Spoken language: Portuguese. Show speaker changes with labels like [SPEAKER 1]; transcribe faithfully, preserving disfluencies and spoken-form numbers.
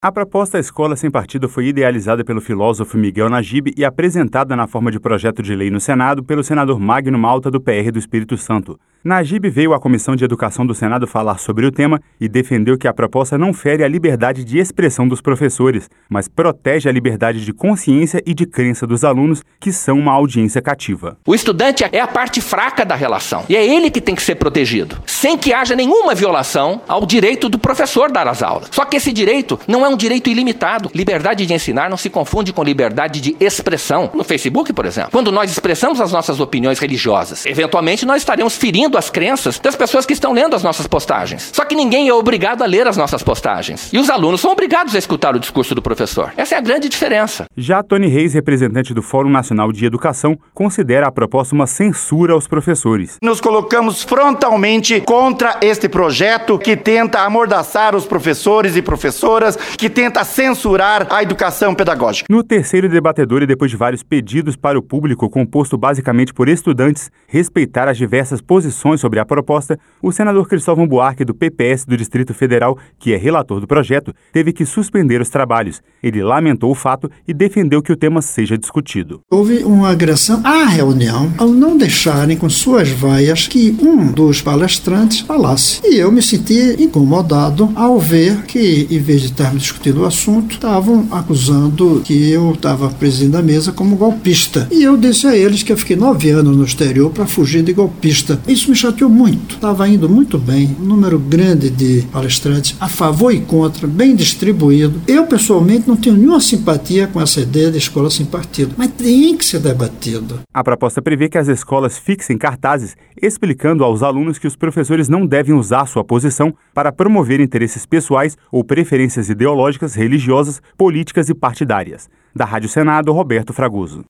[SPEAKER 1] A proposta Escola Sem Partido foi idealizada pelo filósofo Miguel Najib e apresentada na forma de projeto de lei no Senado pelo senador Magno Malta, do P R do Espírito Santo. Najib veio à Comissão de Educação do Senado falar sobre o tema e defendeu que a proposta não fere a liberdade de expressão dos professores, mas protege a liberdade de consciência e de crença dos alunos, que são uma audiência cativa.
[SPEAKER 2] O estudante é a parte fraca da relação e é ele que tem que ser protegido, sem que haja nenhuma violação ao direito do professor dar as aulas. Só que esse direito não é um direito ilimitado. Liberdade de ensinar não se confunde com liberdade de expressão. No Facebook, por exemplo, quando nós expressamos as nossas opiniões religiosas, eventualmente nós estaremos ferindo as crenças das pessoas que estão lendo as nossas postagens. Só que ninguém é obrigado a ler as nossas postagens. E os alunos são obrigados a escutar o discurso do professor. Essa é a grande diferença.
[SPEAKER 1] Já Tony Reis, representante do Fórum Nacional de Educação, considera a proposta uma censura aos professores.
[SPEAKER 3] Nos colocamos frontalmente contra este projeto que tenta amordaçar os professores e professoras, que tenta censurar a educação pedagógica.
[SPEAKER 1] No terceiro debatedor, e depois de vários pedidos para o público, composto basicamente por estudantes, respeitar as diversas posições sobre a proposta, o senador Cristóvão Buarque, do P P S do Distrito Federal, que é relator do projeto, teve que suspender os trabalhos. Ele lamentou o fato e defendeu que o tema seja discutido.
[SPEAKER 4] Houve uma agressão à reunião ao não deixarem com suas vaias que um dos palestrantes falasse. E eu me senti incomodado ao ver que, em vez de estarmos discutindo o assunto, estavam acusando que eu estava presidindo a mesa como golpista. E eu disse a eles que eu fiquei nove anos no exterior para fugir de golpista. Isso me chateou muito. Estava indo muito bem, um número grande de palestrantes, a favor e contra, bem distribuído. Eu, pessoalmente, não tenho nenhuma simpatia com essa ideia de escola sem partido, mas tem que ser debatido.
[SPEAKER 1] A proposta prevê que as escolas fixem cartazes explicando aos alunos que os professores não devem usar sua posição para promover interesses pessoais ou preferências ideológicas, religiosas, políticas e partidárias. Da Rádio Senado, Roberto Fragoso.